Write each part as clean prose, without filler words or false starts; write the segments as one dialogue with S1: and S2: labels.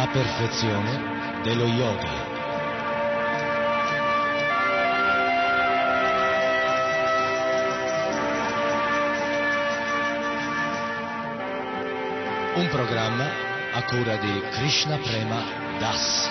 S1: La perfezione dello yoga. Un programma a cura di Krishna Prema Das.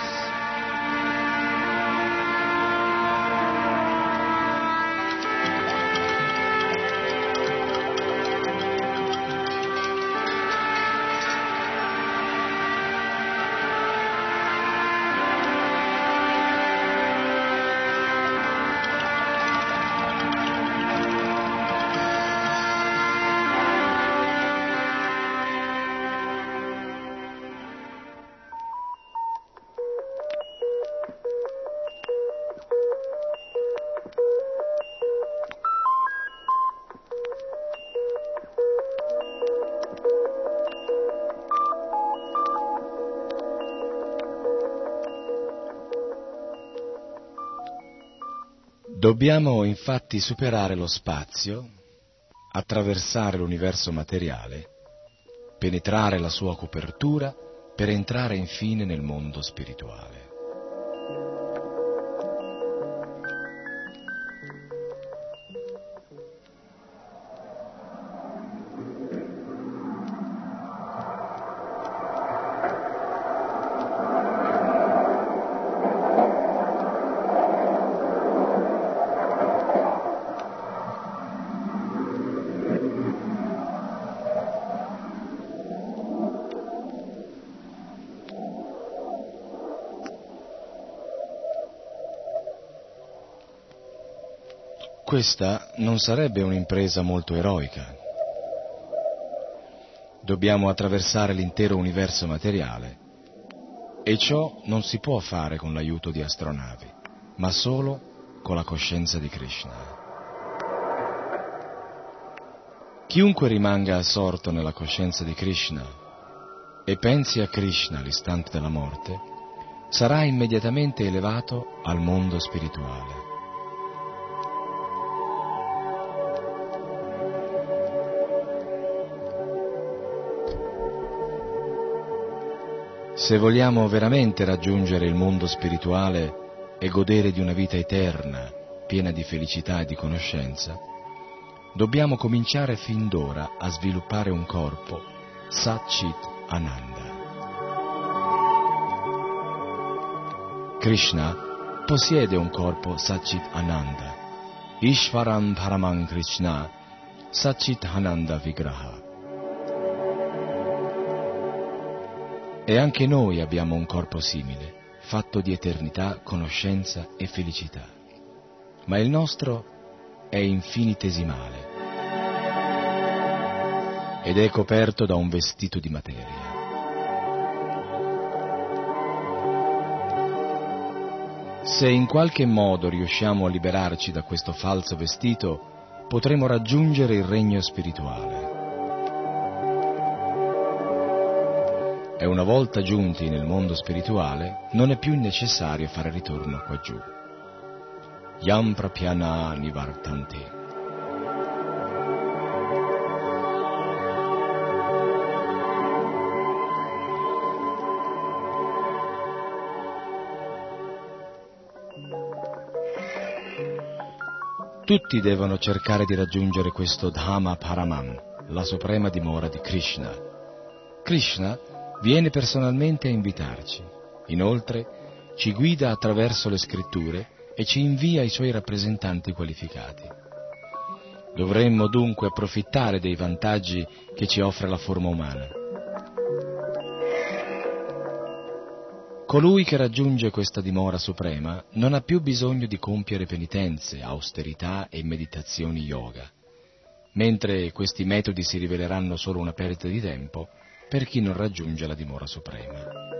S1: Dobbiamo infatti superare lo spazio, attraversare l'universo materiale, penetrare la sua copertura per entrare infine nel mondo spirituale. Questa non sarebbe un'impresa molto eroica. Dobbiamo attraversare l'intero universo materiale e ciò non si può fare con l'aiuto di astronavi, ma solo con la coscienza di Krishna. Chiunque rimanga assorto nella coscienza di Krishna e pensi a Krishna all'istante della morte, sarà immediatamente elevato al mondo spirituale. Se vogliamo veramente raggiungere il mondo spirituale e godere di una vita eterna, piena di felicità e di conoscenza, dobbiamo cominciare fin d'ora a sviluppare un corpo Sat Chit Ananda. Krishna possiede un corpo Sat Chit Ananda, Ishvaram Paraman Krishna Sat Chit Ananda Vigraha. E anche noi abbiamo un corpo simile, fatto di eternità, conoscenza e felicità. Ma il nostro è infinitesimale ed è coperto da un vestito di materia. Se in qualche modo riusciamo a liberarci da questo falso vestito, potremo raggiungere il regno spirituale. E una volta giunti nel mondo spirituale, non è più necessario fare ritorno qua giù. Yam prapyana nivartanti. Tutti devono cercare di raggiungere questo Dhamma Paraman, la suprema dimora di Krishna. Krishna viene personalmente a invitarci. Inoltre, ci guida attraverso le scritture e ci invia i suoi rappresentanti qualificati. Dovremmo dunque approfittare dei vantaggi che ci offre la forma umana. Colui che raggiunge questa dimora suprema non ha più bisogno di compiere penitenze, austerità e meditazioni yoga, mentre questi metodi si riveleranno solo una perdita di tempo per chi non raggiunge la dimora suprema.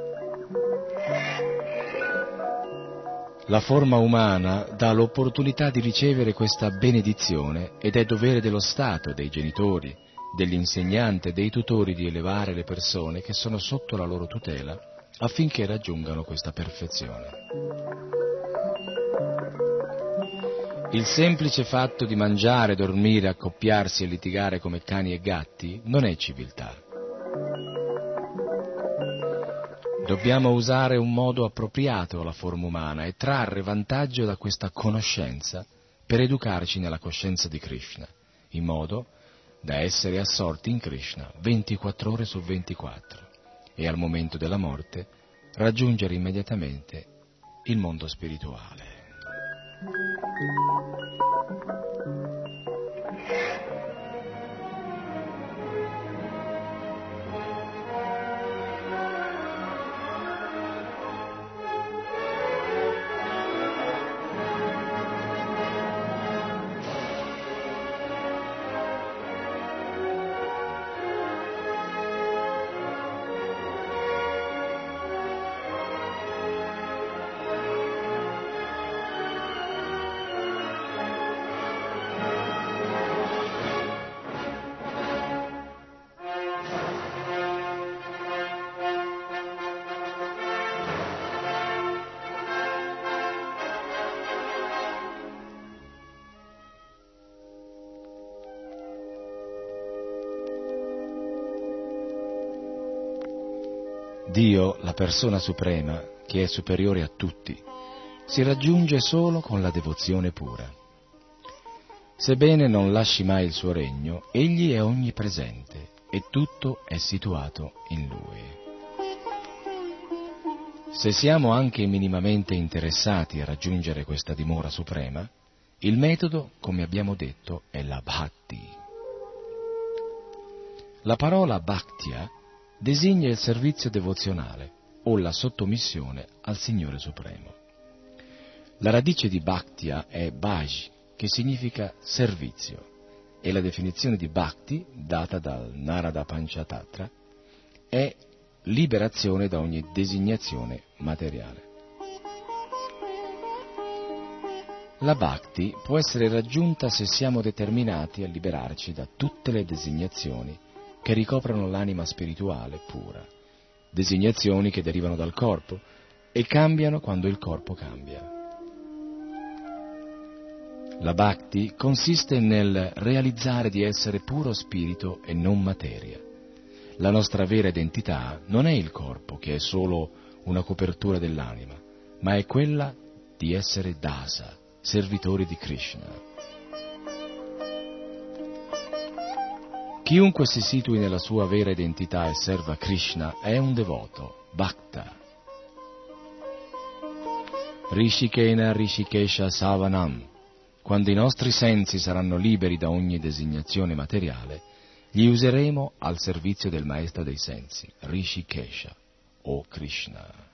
S1: La forma umana dà l'opportunità di ricevere questa benedizione ed è dovere dello Stato, dei genitori, degli insegnanti e dei tutori di elevare le persone che sono sotto la loro tutela affinché raggiungano questa perfezione. Il semplice fatto di mangiare, dormire, accoppiarsi e litigare come cani e gatti non è civiltà. Dobbiamo usare un modo appropriato alla forma umana e trarre vantaggio da questa conoscenza per educarci nella coscienza di Krishna, in modo da essere assorti in Krishna 24 ore su 24 e al momento della morte raggiungere immediatamente il mondo spirituale. Dio, la persona suprema, che è superiore a tutti, si raggiunge solo con la devozione pura. Sebbene non lasci mai il suo regno, egli è onnipresente e tutto è situato in lui. Se siamo anche minimamente interessati a raggiungere questa dimora suprema, il metodo, come abbiamo detto, è la bhakti. La parola bhaktya designa il servizio devozionale o la sottomissione al Signore Supremo. La radice di bhaktya è bhaj, che significa servizio, e la definizione di bhakti, data dal Narada Panchatattva, è liberazione da ogni designazione materiale. La bhakti può essere raggiunta se siamo determinati a liberarci da tutte le designazioni che ricoprono l'anima spirituale pura, designazioni che derivano dal corpo e cambiano quando il corpo cambia. La bhakti consiste nel realizzare di essere puro spirito e non materia. La nostra vera identità non è il corpo, che è solo una copertura dell'anima, ma è quella di essere dasa, servitori di Krishna. Chiunque si situi nella sua vera identità e serva Krishna è un devoto, bhakta. Rishikena Rishikesha Savanam. Quando i nostri sensi saranno liberi da ogni designazione materiale, li useremo al servizio del maestro dei sensi, Rishikesha o Krishna.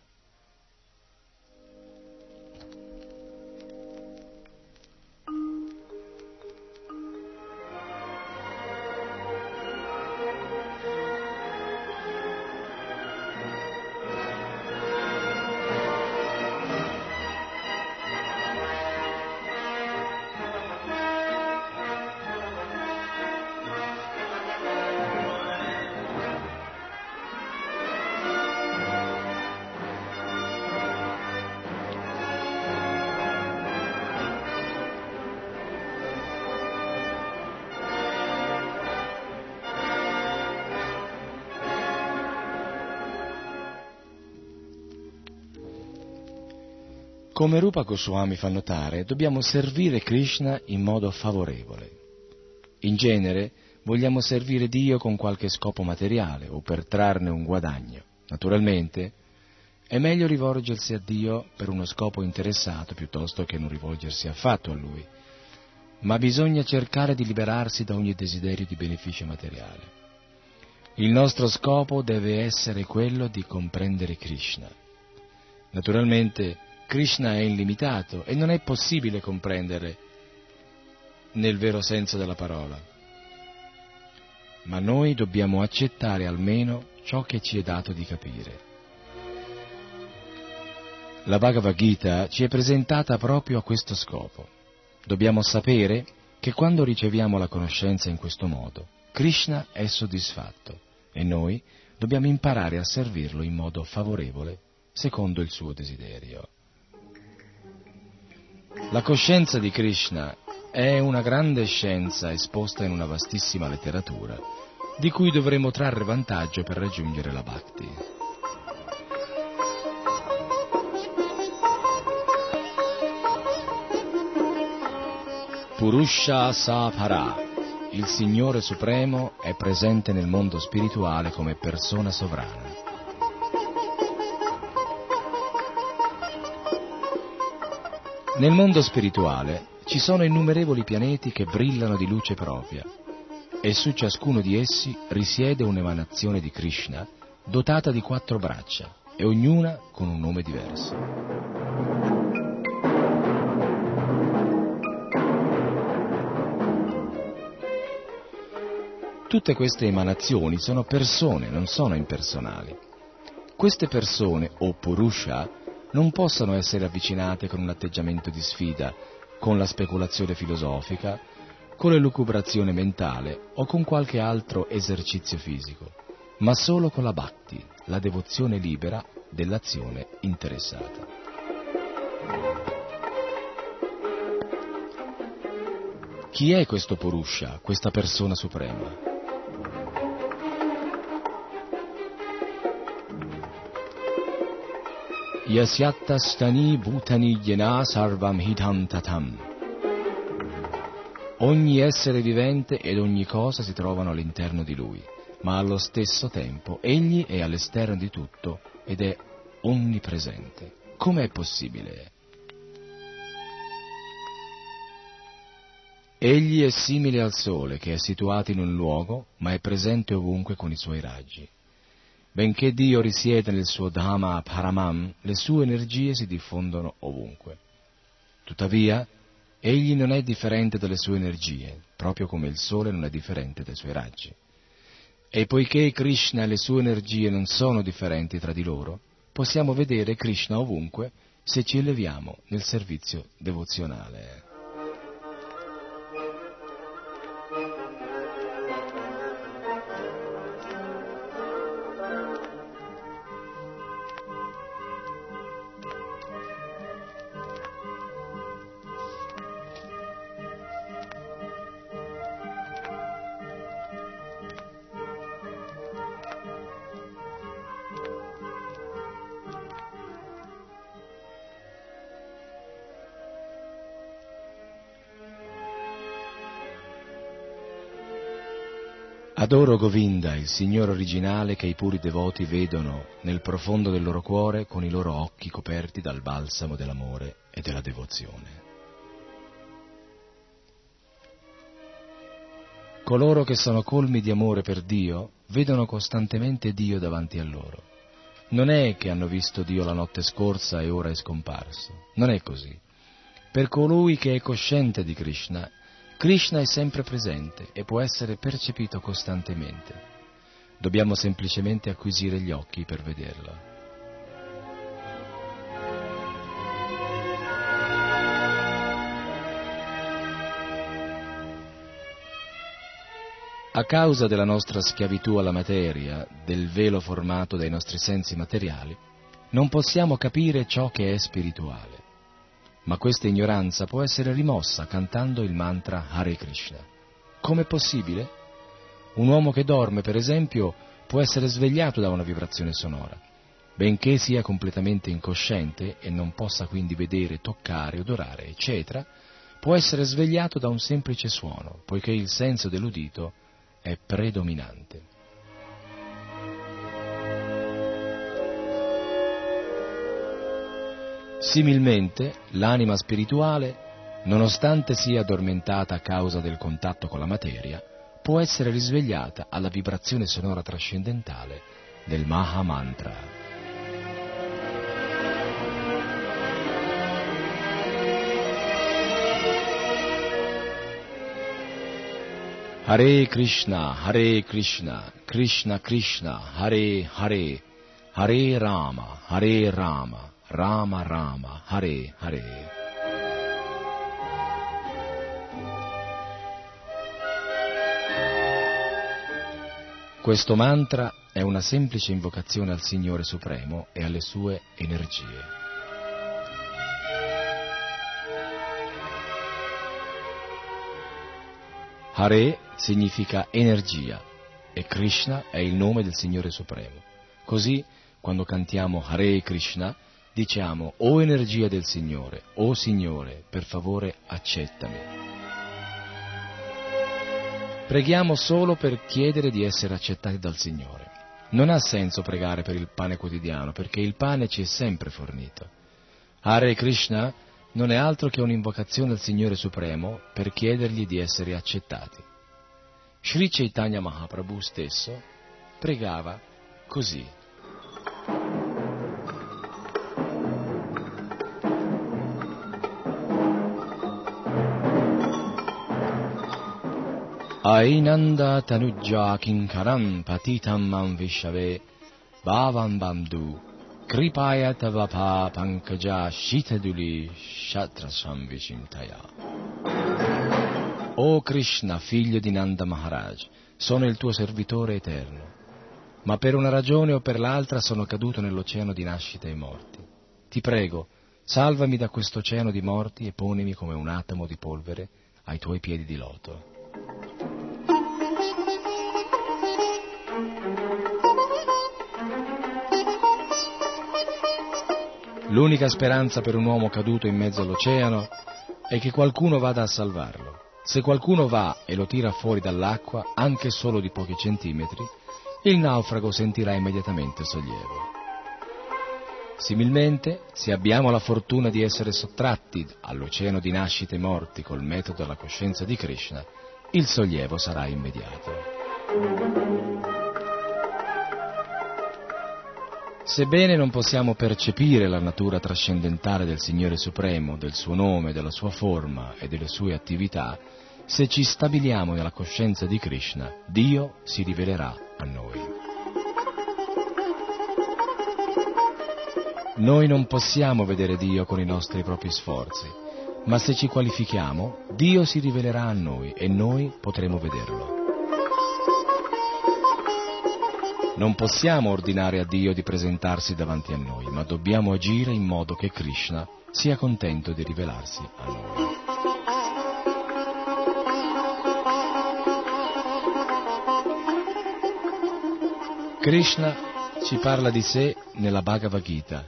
S1: Come Rupa Goswami fa notare, dobbiamo servire Krishna in modo favorevole. In genere vogliamo servire Dio con qualche scopo materiale o per trarne un guadagno. Naturalmente è meglio rivolgersi a Dio per uno scopo interessato piuttosto che non rivolgersi affatto a Lui, ma bisogna cercare di liberarsi da ogni desiderio di beneficio materiale. Il nostro scopo deve essere quello di comprendere Krishna. Naturalmente Krishna è illimitato e non è possibile comprendere nel vero senso della parola. Ma noi dobbiamo accettare almeno ciò che ci è dato di capire. La Bhagavad Gita ci è presentata proprio a questo scopo. Dobbiamo sapere che quando riceviamo la conoscenza in questo modo, Krishna è soddisfatto e noi dobbiamo imparare a servirlo in modo favorevole, secondo il suo desiderio. La coscienza di Krishna è una grande scienza esposta in una vastissima letteratura, di cui dovremo trarre vantaggio per raggiungere la Bhakti. Purusha Sapara, il Signore Supremo è presente nel mondo spirituale come persona sovrana. Nel mondo spirituale ci sono innumerevoli pianeti che brillano di luce propria e su ciascuno di essi risiede un'emanazione di Krishna dotata di 4 braccia e ognuna con un nome diverso. Tutte queste emanazioni sono persone, non sono impersonali. Queste persone, o Purusha, non possono essere avvicinate con un atteggiamento di sfida, con la speculazione filosofica, con l'elucubrazione mentale o con qualche altro esercizio fisico, ma solo con la bhakti, la devozione libera dell'azione interessata. Chi è questo Purusha, questa persona suprema? Yasyatastani bhutani yena sarvam hidam tatam. Ogni essere vivente ed ogni cosa si trovano all'interno di lui, ma allo stesso tempo egli è all'esterno di tutto ed è onnipresente. Com'è possibile? Egli è simile al sole che è situato in un luogo, ma è presente ovunque con i suoi raggi. Benché Dio risieda nel suo Dhamma Paramam, le sue energie si diffondono ovunque. Tuttavia, egli non è differente dalle sue energie, proprio come il sole non è differente dai suoi raggi. E poiché Krishna e le sue energie non sono differenti tra di loro, possiamo vedere Krishna ovunque se ci eleviamo nel servizio devozionale. Adoro Govinda, il Signore originale che i puri devoti vedono nel profondo del loro cuore con i loro occhi coperti dal balsamo dell'amore e della devozione. Coloro che sono colmi di amore per Dio vedono costantemente Dio davanti a loro. Non è che hanno visto Dio la notte scorsa e ora è scomparso. Non è così. Per colui che è cosciente di Krishna, Krishna è sempre presente e può essere percepito costantemente. Dobbiamo semplicemente acquisire gli occhi per vederlo. A causa della nostra schiavitù alla materia, del velo formato dai nostri sensi materiali, non possiamo capire ciò che è spirituale. Ma questa ignoranza può essere rimossa cantando il mantra Hare Krishna. Com'è possibile? Un uomo che dorme, per esempio, può essere svegliato da una vibrazione sonora. Benché sia completamente incosciente e non possa quindi vedere, toccare, odorare, eccetera, può essere svegliato da un semplice suono, poiché il senso dell'udito è predominante. Similmente, l'anima spirituale, nonostante sia addormentata a causa del contatto con la materia, può essere risvegliata alla vibrazione sonora trascendentale del Maha Mantra. Hare Krishna, Krishna Krishna, Hare Hare, Hare Rama, Rama Rama, Hare Hare. Questo mantra è una semplice invocazione al Signore Supremo e alle sue energie. Hare significa energia e Krishna è il nome del Signore Supremo. Così, quando cantiamo Hare Krishna, diciamo: o energia del Signore, o Signore, per favore accettami. Preghiamo solo per chiedere di essere accettati dal Signore. Non ha senso pregare per il pane quotidiano, perché il pane ci è sempre fornito. Hare Krishna non è altro che un'invocazione al Signore Supremo per chiedergli di essere accettati. Sri Chaitanya Mahaprabhu stesso pregava così. Ainanda tanujja kinkaram patitam mam vishave bhavam bamdu kripaya tavapa pankaja shitaduli shatrasam vicintaya. O Krishna, figlio di Nanda Maharaj, sono il tuo servitore eterno, ma per una ragione o per l'altra sono caduto nell'oceano di nascita e morti. Ti prego, salvami da questo oceano di morti e ponimi come un atomo di polvere ai tuoi piedi di loto. L'unica speranza per un uomo caduto in mezzo all'oceano è che qualcuno vada a salvarlo. Se qualcuno va e lo tira fuori dall'acqua, anche solo di pochi centimetri, il naufrago sentirà immediatamente sollievo. Similmente, se abbiamo la fortuna di essere sottratti all'oceano di nascite e morti col metodo della coscienza di Krishna, il sollievo sarà immediato. Sebbene non possiamo percepire la natura trascendentale del Signore Supremo, del suo nome, della sua forma e delle sue attività, se ci stabiliamo nella coscienza di Krishna, Dio si rivelerà a noi. Noi non possiamo vedere Dio con i nostri propri sforzi, ma se ci qualifichiamo, Dio si rivelerà a noi e noi potremo vederlo. Non possiamo ordinare a Dio di presentarsi davanti a noi, ma dobbiamo agire in modo che Krishna sia contento di rivelarsi a noi. Krishna ci parla di sé nella Bhagavad Gita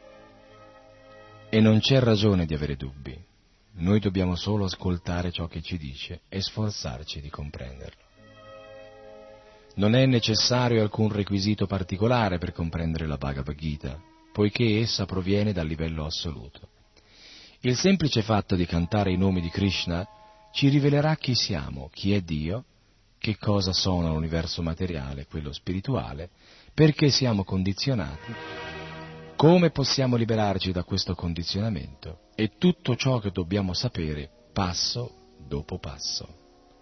S1: e non c'è ragione di avere dubbi. Noi dobbiamo solo ascoltare ciò che ci dice e sforzarci di comprenderlo. Non è necessario alcun requisito particolare per comprendere la Bhagavad Gita, poiché essa proviene dal livello assoluto. Il semplice fatto di cantare i nomi di Krishna ci rivelerà chi siamo, chi è Dio, che cosa sono l'universo materiale, quello spirituale, perché siamo condizionati, come possiamo liberarci da questo condizionamento e tutto ciò che dobbiamo sapere passo dopo passo.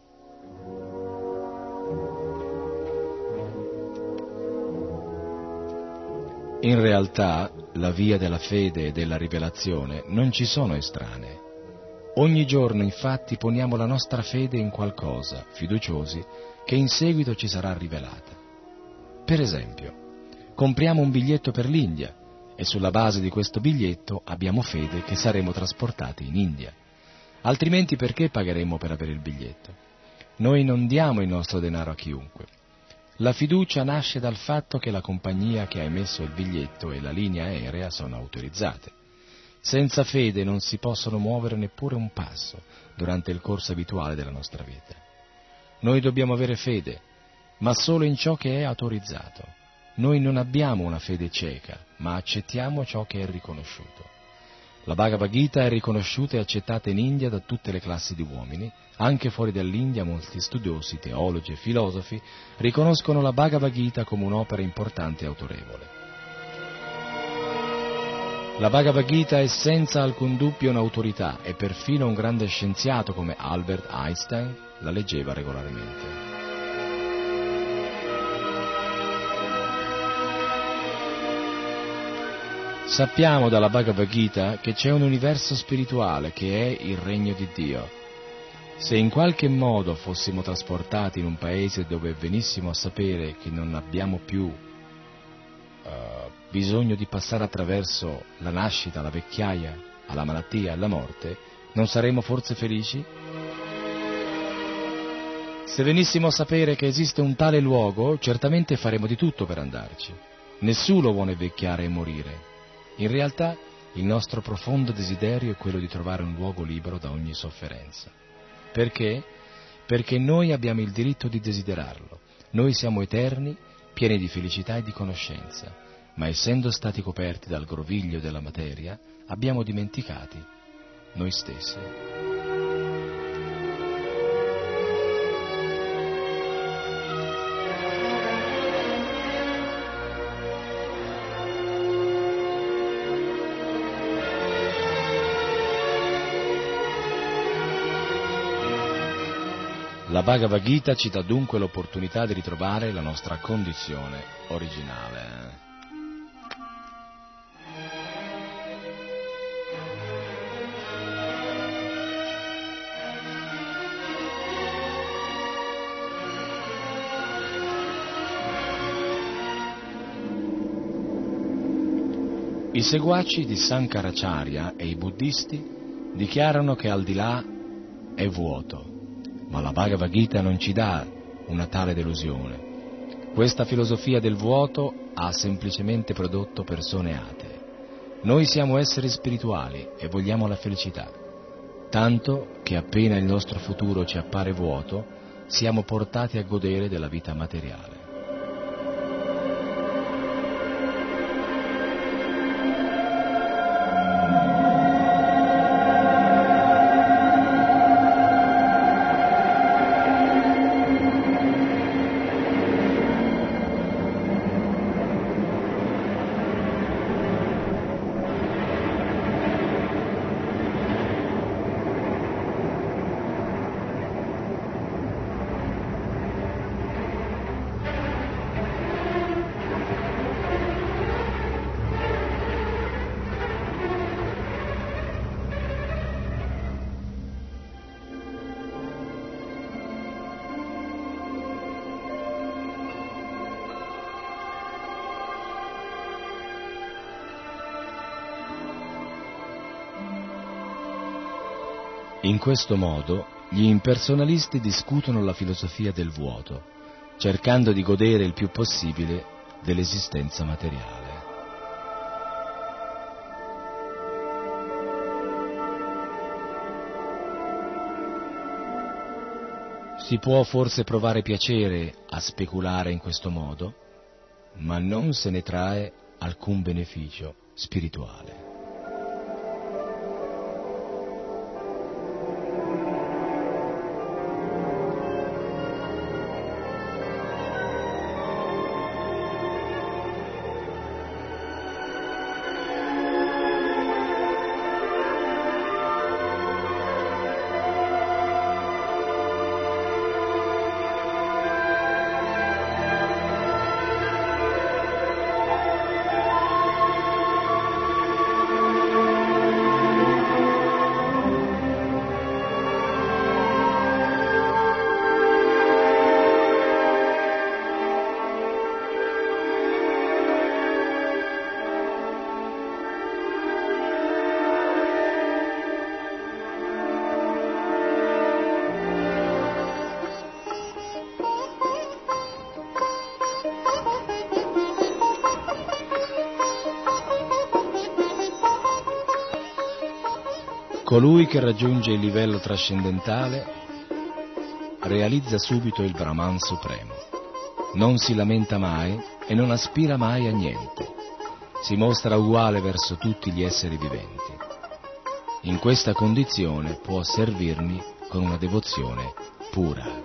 S1: In realtà, la via della fede e della rivelazione non ci sono estranee. Ogni giorno, infatti, poniamo la nostra fede in qualcosa, fiduciosi, che in seguito ci sarà rivelata. Per esempio, compriamo un biglietto per l'India e sulla base di questo biglietto abbiamo fede che saremo trasportati in India. Altrimenti perché pagheremmo per avere il biglietto? Noi non diamo il nostro denaro a chiunque. La fiducia nasce dal fatto che la compagnia che ha emesso il biglietto e la linea aerea sono autorizzate. Senza fede non si possono muovere neppure un passo durante il corso abituale della nostra vita. Noi dobbiamo avere fede, ma solo in ciò che è autorizzato. Noi non abbiamo una fede cieca, ma accettiamo ciò che è riconosciuto. La Bhagavad Gita è riconosciuta e accettata in India da tutte le classi di uomini. Anche fuori dall'India molti studiosi, teologi e filosofi riconoscono la Bhagavad Gita come un'opera importante e autorevole. La Bhagavad Gita è senza alcun dubbio un'autorità e perfino un grande scienziato come Albert Einstein la leggeva regolarmente. Sappiamo dalla Bhagavad Gita che c'è un universo spirituale che è il regno di Dio. Se in qualche modo fossimo trasportati in un paese dove venissimo a sapere che non abbiamo più bisogno di passare attraverso la nascita, la vecchiaia, alla malattia, alla morte, non saremmo forse felici? Se venissimo a sapere che esiste un tale luogo, certamente faremo di tutto per andarci. Nessuno vuole vecchiare e morire. In realtà, il nostro profondo desiderio è quello di trovare un luogo libero da ogni sofferenza. Perché? perché noi abbiamo il diritto di desiderarlo. Noi siamo eterni, pieni di felicità e di conoscenza, ma essendo stati coperti dal groviglio della materia, abbiamo dimenticati noi stessi. La Bhagavad Gita ci dà dunque l'opportunità di ritrovare la nostra condizione originale. I seguaci di Sankaracharya e i buddisti dichiarano che al di là è vuoto, ma la Bhagavad Gita non ci dà una tale delusione. Questa filosofia del vuoto ha semplicemente prodotto persone atee. Noi siamo esseri spirituali e vogliamo la felicità, tanto che appena il nostro futuro ci appare vuoto, siamo portati a godere della vita materiale. In questo modo gli impersonalisti discutono la filosofia del vuoto, cercando di godere il più possibile dell'esistenza materiale. Si può forse provare piacere a speculare in questo modo, ma non se ne trae alcun beneficio spirituale. Colui che raggiunge il livello trascendentale realizza subito il Brahman supremo. Non si lamenta mai e non aspira mai a niente. Si mostra uguale verso tutti gli esseri viventi. In questa condizione può servirmi con una devozione pura.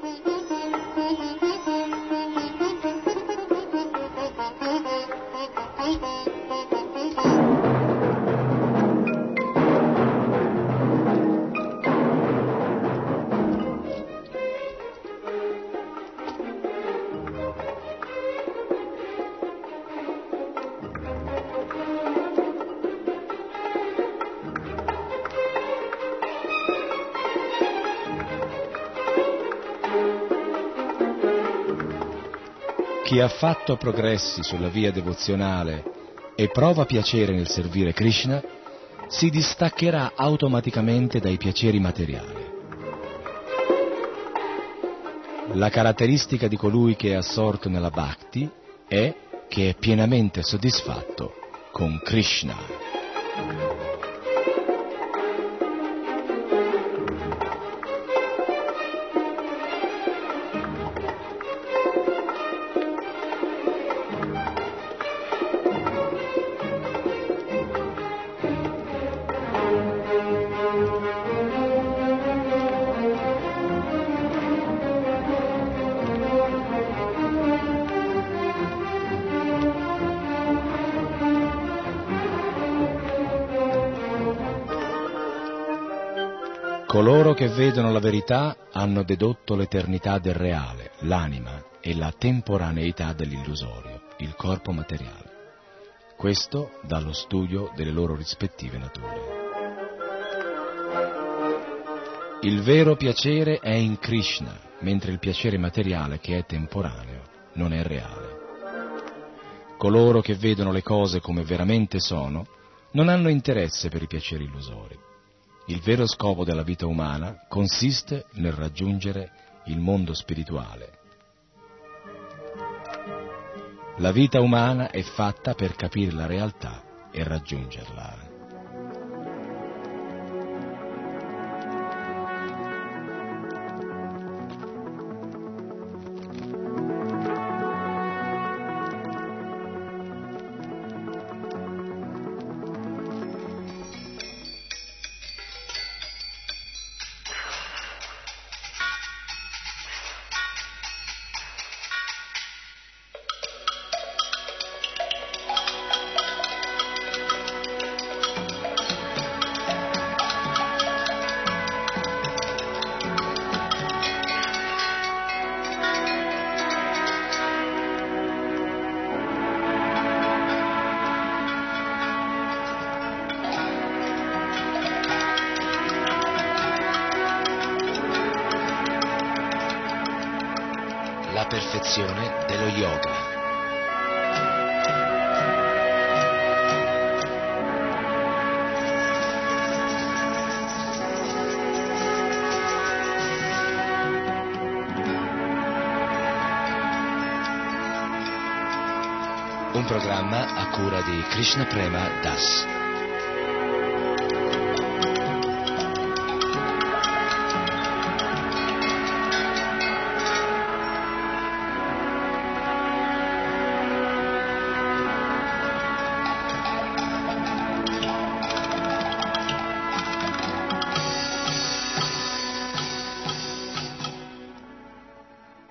S1: Chi ha fatto progressi sulla via devozionale e prova piacere nel servire Krishna, si distaccherà automaticamente dai piaceri materiali. La caratteristica di colui che è assorto nella bhakti è che è pienamente soddisfatto con Krishna. Coloro che vedono la verità hanno dedotto l'eternità del reale, l'anima e la temporaneità dell'illusorio, il corpo materiale. Questo dallo studio delle loro rispettive nature. Il vero piacere è in Krishna, mentre il piacere materiale, che è temporaneo, non è reale. Coloro che vedono le cose come veramente sono non hanno interesse per i piaceri illusori. Il vero scopo della vita umana consiste nel raggiungere il mondo spirituale. La vita umana è fatta per capire la realtà e raggiungerla. La perfezione dello yoga. Un programma a cura di Krishna Prema Das.